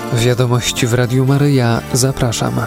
Wiadomości w Radiu Maryja. Zapraszam.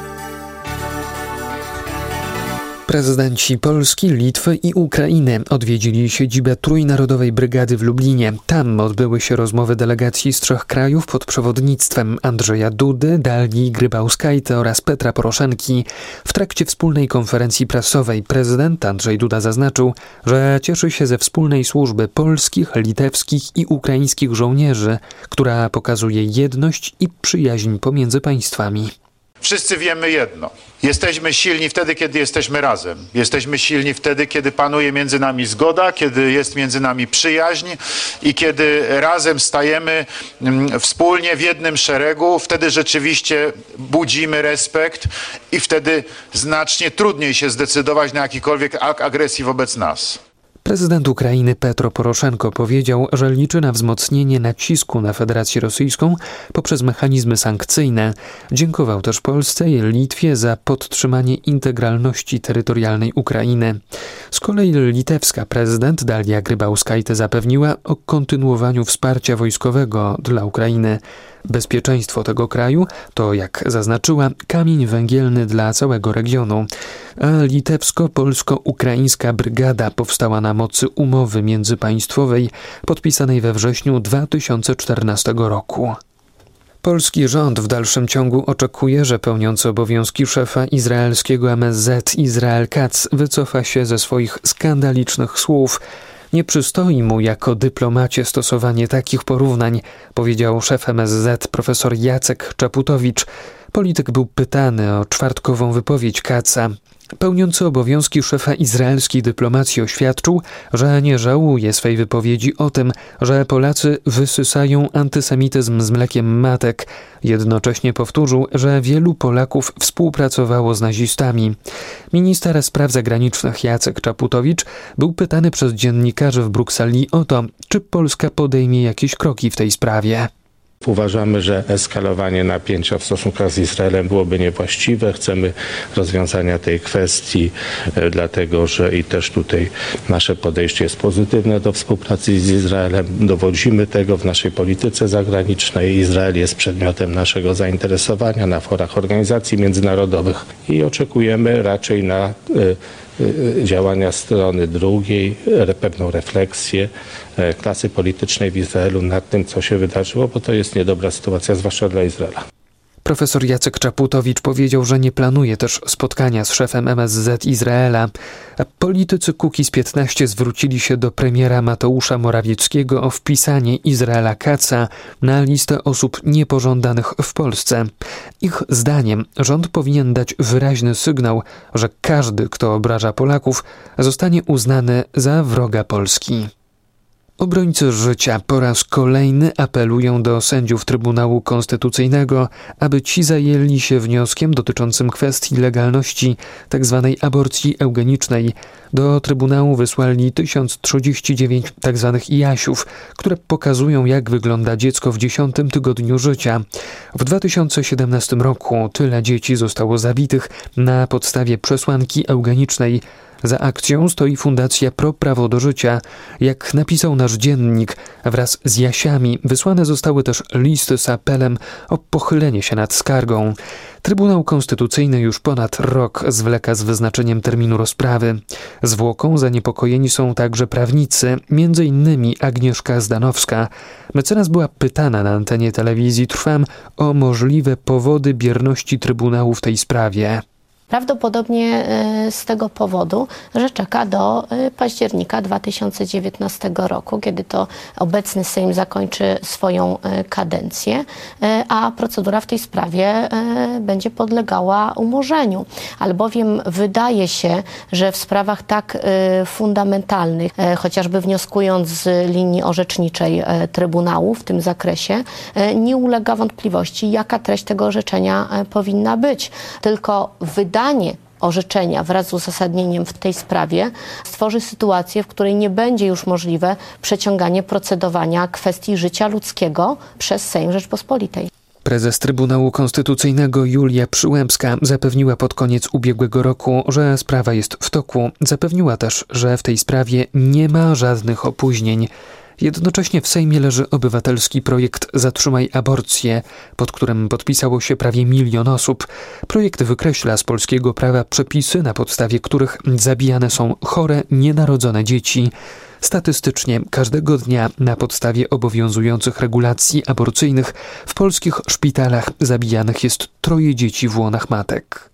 Prezydenci Polski, Litwy i Ukrainy odwiedzili siedzibę Trójnarodowej Brygady w Lublinie. Tam odbyły się rozmowy delegacji z 3 krajów pod przewodnictwem Andrzeja Dudy, Dalii Grybauskajty oraz Petra Poroszenki. W trakcie wspólnej konferencji prasowej prezydent Andrzej Duda zaznaczył, że cieszy się ze wspólnej służby polskich, litewskich i ukraińskich żołnierzy, która pokazuje jedność i przyjaźń pomiędzy państwami. Wszyscy wiemy jedno. Jesteśmy silni wtedy, kiedy jesteśmy razem. Jesteśmy silni wtedy, kiedy panuje między nami zgoda, kiedy jest między nami przyjaźń i kiedy razem stajemy wspólnie w jednym szeregu. Wtedy rzeczywiście budzimy respekt i wtedy znacznie trudniej się zdecydować na jakikolwiek akt agresji wobec nas. Prezydent Ukrainy Petro Poroszenko powiedział, że liczy na wzmocnienie nacisku na Federację Rosyjską poprzez mechanizmy sankcyjne. Dziękował też Polsce i Litwie za podtrzymanie integralności terytorialnej Ukrainy. Z kolei litewska prezydent Dalia Grybauskajty zapewniła o kontynuowaniu wsparcia wojskowego dla Ukrainy. Bezpieczeństwo tego kraju to, jak zaznaczyła, kamień węgielny dla całego regionu. A litewsko-polsko-ukraińska brygada powstała na mocy umowy międzypaństwowej podpisanej we wrześniu 2014 roku. Polski rząd w dalszym ciągu oczekuje, że pełniący obowiązki szefa izraelskiego MSZ Israel Katz wycofa się ze swoich skandalicznych słów. Nie przystoi mu jako dyplomacie stosowanie takich porównań, powiedział szef MSZ profesor Jacek Czaputowicz. Polityk był pytany o czwartkową wypowiedź Katza. Pełniący obowiązki szefa izraelskiej dyplomacji oświadczył, że nie żałuje swej wypowiedzi o tym, że Polacy wysysają antysemityzm z mlekiem matek. Jednocześnie powtórzył, że wielu Polaków współpracowało z nazistami. Minister spraw zagranicznych Jacek Czaputowicz był pytany przez dziennikarzy w Brukseli o to, czy Polska podejmie jakieś kroki w tej sprawie. Uważamy, że eskalowanie napięcia w stosunkach z Izraelem byłoby niewłaściwe. Chcemy rozwiązania tej kwestii, dlatego że i też tutaj nasze podejście jest pozytywne do współpracy z Izraelem. Dowodzimy tego w naszej polityce zagranicznej. Izrael jest przedmiotem naszego zainteresowania na forach organizacji międzynarodowych i oczekujemy raczej na działania strony drugiej, pewną refleksję klasy politycznej w Izraelu nad tym, co się wydarzyło, bo to jest niedobra sytuacja, zwłaszcza dla Izraela. Profesor Jacek Czaputowicz powiedział, że nie planuje też spotkania z szefem MSZ Izraela. A politycy Kukiz-15 zwrócili się do premiera Mateusza Morawieckiego o wpisanie Izraela Katza na listę osób niepożądanych w Polsce. Ich zdaniem rząd powinien dać wyraźny sygnał, że każdy, kto obraża Polaków, zostanie uznany za wroga Polski. Obrońcy życia po raz kolejny apelują do sędziów Trybunału Konstytucyjnego, aby ci zajęli się wnioskiem dotyczącym kwestii legalności tzw. aborcji eugenicznej. Do Trybunału wysłali 1039 tzw. jasiów, które pokazują, jak wygląda dziecko w 10. tygodniu życia. W 2017 roku tyle dzieci zostało zabitych na podstawie przesłanki eugenicznej. Za akcją stoi Fundacja Pro Prawo do Życia. Jak napisał nasz dziennik, wraz z jasiami wysłane zostały też listy z apelem o pochylenie się nad skargą. Trybunał Konstytucyjny już ponad rok zwleka z wyznaczeniem terminu rozprawy. Zwłoką zaniepokojeni są także prawnicy, m.in. Agnieszka Zdanowska. Mecenas była pytana na antenie telewizji Trwam o możliwe powody bierności Trybunału w tej sprawie. Prawdopodobnie z tego powodu, że czeka do października 2019 roku, kiedy to obecny Sejm zakończy swoją kadencję, a procedura w tej sprawie będzie podlegała umorzeniu. Albowiem wydaje się, że w sprawach tak fundamentalnych, chociażby wnioskując z linii orzeczniczej Trybunału w tym zakresie, nie ulega wątpliwości, jaka treść tego orzeczenia powinna być. Tylko wydanie orzeczenia wraz z uzasadnieniem w tej sprawie stworzy sytuację, w której nie będzie już możliwe przeciąganie procedowania kwestii życia ludzkiego przez Sejm Rzeczpospolitej. Prezes Trybunału Konstytucyjnego Julia Przyłębska zapewniła pod koniec ubiegłego roku, że sprawa jest w toku. Zapewniła też, że w tej sprawie nie ma żadnych opóźnień. Jednocześnie w Sejmie leży obywatelski projekt Zatrzymaj aborcję, pod którym podpisało się prawie 1 milion osób. Projekt wykreśla z polskiego prawa przepisy, na podstawie których zabijane są chore, nienarodzone dzieci. Statystycznie każdego dnia na podstawie obowiązujących regulacji aborcyjnych w polskich szpitalach zabijanych jest 3 dzieci w łonach matek.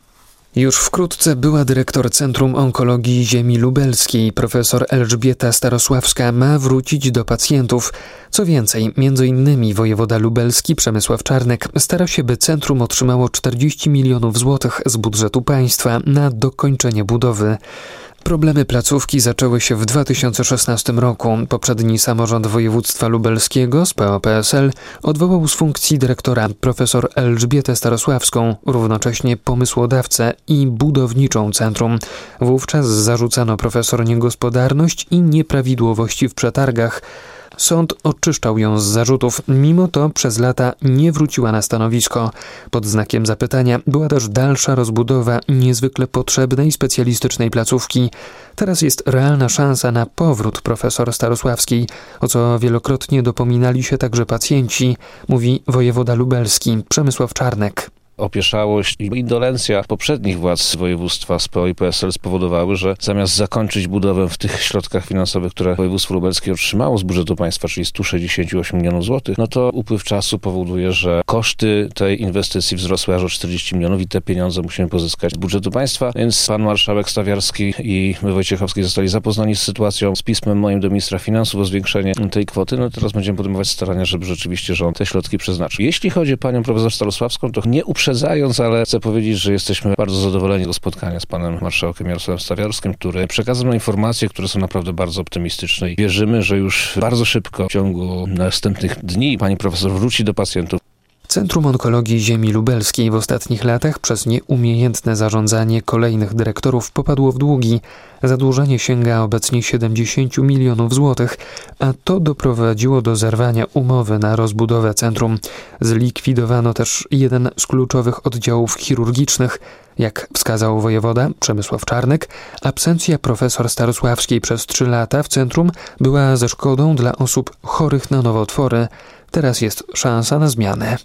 Już wkrótce była dyrektor Centrum Onkologii Ziemi Lubelskiej, profesor Elżbieta Starosławska, ma wrócić do pacjentów. Co więcej, m.in. wojewoda lubelski Przemysław Czarnek stara się, by centrum otrzymało 40 milionów złotych z budżetu państwa na dokończenie budowy. Problemy placówki zaczęły się w 2016 roku. Poprzedni samorząd województwa lubelskiego z PO-PSL odwołał z funkcji dyrektora profesor Elżbietę Starosławską, równocześnie pomysłodawcę i budowniczą centrum. Wówczas zarzucano profesor niegospodarność i nieprawidłowości w przetargach. Sąd oczyszczał ją z zarzutów, mimo to przez lata nie wróciła na stanowisko. Pod znakiem zapytania była też dalsza rozbudowa niezwykle potrzebnej specjalistycznej placówki. Teraz jest realna szansa na powrót profesor Starosławskiej, o co wielokrotnie dopominali się także pacjenci, mówi wojewoda lubelski Przemysław Czarnek. Opieszałość i indolencja poprzednich władz województwa z PO i PSL spowodowały, że zamiast zakończyć budowę w tych środkach finansowych, które województwo lubelskie otrzymało z budżetu państwa, czyli 168 milionów złotych, no to upływ czasu powoduje, że koszty tej inwestycji wzrosły aż o 40 milionów i te pieniądze musimy pozyskać z budżetu państwa, więc pan marszałek Stawiarski i Wojciechowski zostali zapoznani z sytuacją, z pismem moim do ministra finansów o zwiększenie tej kwoty. No teraz będziemy podejmować starania, żeby rzeczywiście rząd te środki przeznaczył. Jeśli chodzi o panią profesor Starosławską, to nie uprzedzając, ale chcę powiedzieć, że jesteśmy bardzo zadowoleni z spotkania z panem marszałkiem Jarosławem Stawiarskim, który przekazał nam informacje, które są naprawdę bardzo optymistyczne i wierzymy, że już bardzo szybko, w ciągu następnych dni, pani profesor wróci do pacjentów. Centrum Onkologii Ziemi Lubelskiej w ostatnich latach przez nieumiejętne zarządzanie kolejnych dyrektorów popadło w długi. Zadłużenie sięga obecnie 70 milionów złotych, a to doprowadziło do zerwania umowy na rozbudowę centrum. Zlikwidowano też jeden z kluczowych oddziałów chirurgicznych. Jak wskazał wojewoda Przemysław Czarnek, absencja profesor Starosławskiej przez 3 lata w centrum była ze szkodą dla osób chorych na nowotwory. Teraz jest szansa na zmianę.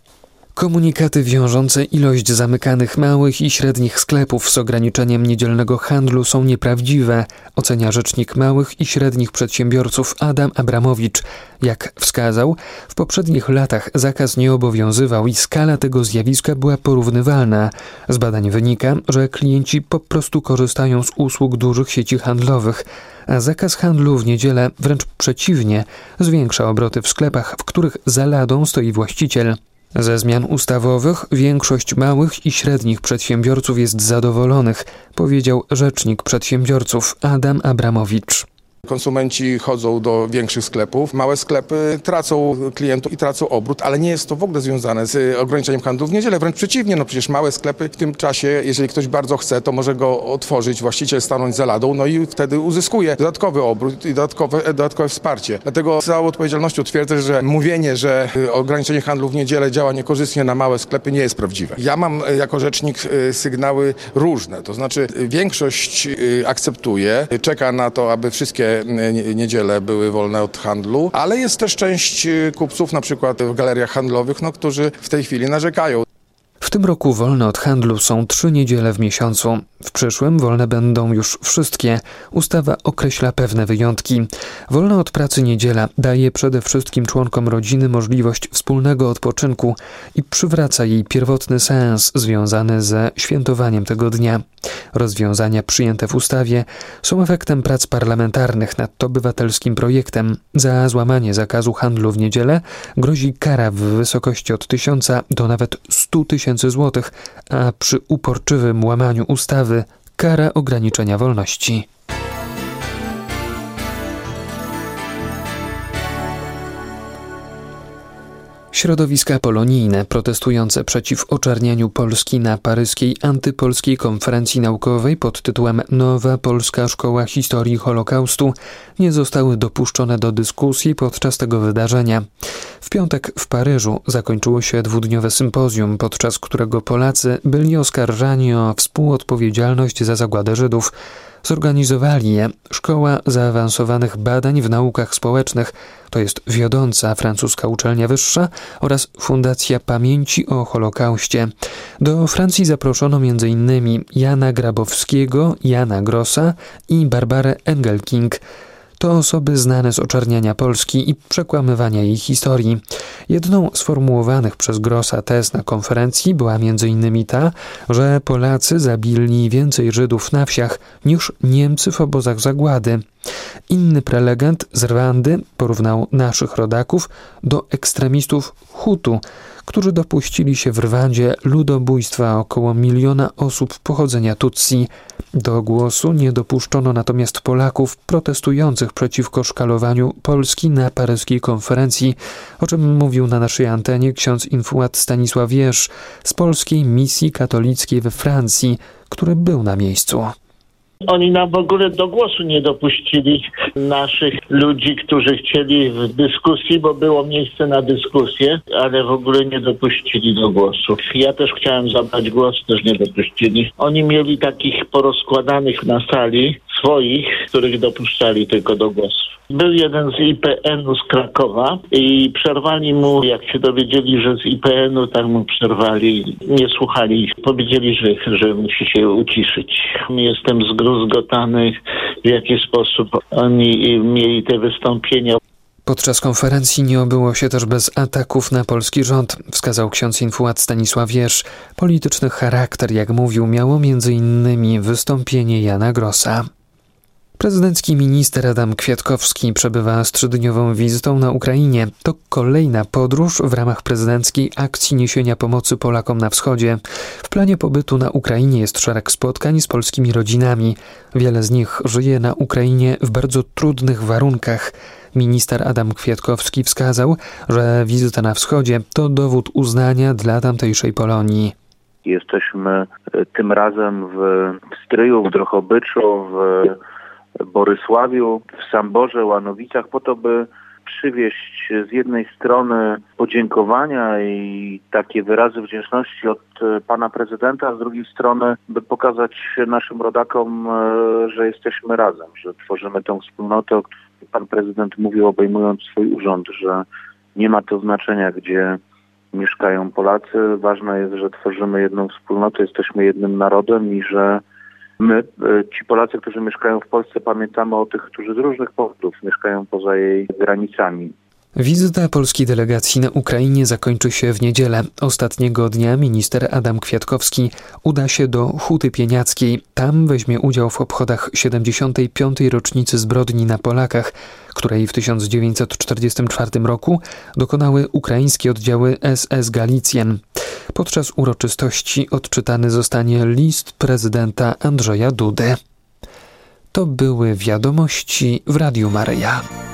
Komunikaty wiążące ilość zamykanych małych i średnich sklepów z ograniczeniem niedzielnego handlu są nieprawdziwe, ocenia rzecznik małych i średnich przedsiębiorców Adam Abramowicz. Jak wskazał, w poprzednich latach zakaz nie obowiązywał i skala tego zjawiska była porównywalna. Z badań wynika, że klienci po prostu korzystają z usług dużych sieci handlowych, a zakaz handlu w niedzielę wręcz przeciwnie, zwiększa obroty w sklepach, w których za ladą stoi właściciel. Ze zmian ustawowych większość małych i średnich przedsiębiorców jest zadowolonych, powiedział rzecznik przedsiębiorców Adam Abramowicz. Konsumenci chodzą do większych sklepów. Małe sklepy tracą klientów i tracą obrót, ale nie jest to w ogóle związane z ograniczeniem handlu w niedzielę. Wręcz przeciwnie, no przecież małe sklepy w tym czasie, jeżeli ktoś bardzo chce, to może go otworzyć, właściciel stanąć za ladą, no i wtedy uzyskuje dodatkowy obrót i dodatkowe wsparcie. Dlatego z całą odpowiedzialnością twierdzę, że mówienie, że ograniczenie handlu w niedzielę działa niekorzystnie na małe sklepy, nie jest prawdziwe. Ja mam jako rzecznik sygnały różne, to znaczy większość akceptuje, czeka na to, aby wszystkie niedziele były wolne od handlu, ale jest też część kupców, na przykład w galeriach handlowych, którzy w tej chwili narzekają. W tym roku wolne od handlu są 3 niedziele w miesiącu. W przyszłym wolne będą już wszystkie. Ustawa określa pewne wyjątki. Wolna od pracy niedziela daje przede wszystkim członkom rodziny możliwość wspólnego odpoczynku i przywraca jej pierwotny sens związany ze świętowaniem tego dnia. Rozwiązania przyjęte w ustawie są efektem prac parlamentarnych nad obywatelskim projektem. Za złamanie zakazu handlu w niedzielę grozi kara w wysokości od 1000 do nawet 100 tysięcy złotych, a przy uporczywym łamaniu ustawy kara ograniczenia wolności. Środowiska polonijne protestujące przeciw oczernianiu Polski na paryskiej antypolskiej konferencji naukowej pod tytułem Nowa Polska Szkoła Historii Holokaustu nie zostały dopuszczone do dyskusji podczas tego wydarzenia. W piątek w Paryżu zakończyło się 2-dniowe sympozjum, podczas którego Polacy byli oskarżani o współodpowiedzialność za zagładę Żydów. Zorganizowali je Szkoła Zaawansowanych Badań w Naukach Społecznych, to jest wiodąca francuska uczelnia wyższa, oraz Fundacja Pamięci o Holokauście. Do Francji zaproszono m.in. Jana Grabowskiego, Jana Grossa i Barbarę Engelking. To osoby znane z oczerniania Polski i przekłamywania jej historii. Jedną z formułowanych przez Grossa tez na konferencji była m.in. ta, że Polacy zabili więcej Żydów na wsiach niż Niemcy w obozach zagłady. Inny prelegent z Rwandy porównał naszych rodaków do ekstremistów Hutu, którzy dopuścili się w Rwandzie ludobójstwa około 1 miliona osób pochodzenia Tutsi. Do głosu nie dopuszczono natomiast Polaków protestujących przeciwko szkalowaniu Polski na paryskiej konferencji, o czym mówił na naszej antenie ksiądz infuat Stanisław Wierz z Polskiej Misji Katolickiej we Francji, który był na miejscu. Oni nam w ogóle do głosu nie dopuścili naszych ludzi, którzy chcieli w dyskusji, bo było miejsce na dyskusję, ale w ogóle nie dopuścili do głosu. Ja też chciałem zabrać głos, też nie dopuścili. Oni mieli takich porozkładanych na sali swoich, których dopuszczali tylko do głosu. Był jeden z IPN-u z Krakowa i przerwali mu, jak się dowiedzieli, że z IPN-u, tak mu przerwali, nie słuchali. Powiedzieli, że musi się uciszyć. Jestem zgruzgotany, w jaki sposób oni mieli te wystąpienia. Podczas konferencji nie obyło się też bez ataków na polski rząd, wskazał ksiądz infuat Stanisław Wierz. Polityczny charakter, jak mówił, miało m.in. wystąpienie Jana Grossa. Prezydencki minister Adam Kwiatkowski przebywa z 3-dniową wizytą na Ukrainie. To kolejna podróż w ramach prezydenckiej akcji niesienia pomocy Polakom na wschodzie. W planie pobytu na Ukrainie jest szereg spotkań z polskimi rodzinami. Wiele z nich żyje na Ukrainie w bardzo trudnych warunkach. Minister Adam Kwiatkowski wskazał, że wizyta na wschodzie to dowód uznania dla tamtejszej Polonii. Jesteśmy tym razem w Stryju, w Drohobyczu, w Borysławiu, w Samborze, Łanowicach, po to, by przywieźć z jednej strony podziękowania i takie wyrazy wdzięczności od pana prezydenta, a z drugiej strony, by pokazać naszym rodakom, że jesteśmy razem, że tworzymy tą wspólnotę, o której pan prezydent mówił, obejmując swój urząd, że nie ma to znaczenia, gdzie mieszkają Polacy. Ważne jest, że tworzymy jedną wspólnotę, jesteśmy jednym narodem i że my, ci Polacy, którzy mieszkają w Polsce, pamiętamy o tych, którzy z różnych powodów mieszkają poza jej granicami. Wizyta polskiej delegacji na Ukrainie zakończy się w niedzielę. Ostatniego dnia minister Adam Kwiatkowski uda się do Huty Pieniackiej. Tam weźmie udział w obchodach 75. rocznicy zbrodni na Polakach, której w 1944 roku dokonały ukraińskie oddziały SS Galicjen. Podczas uroczystości odczytany zostanie list prezydenta Andrzeja Dudy. To były wiadomości w Radiu Maryja.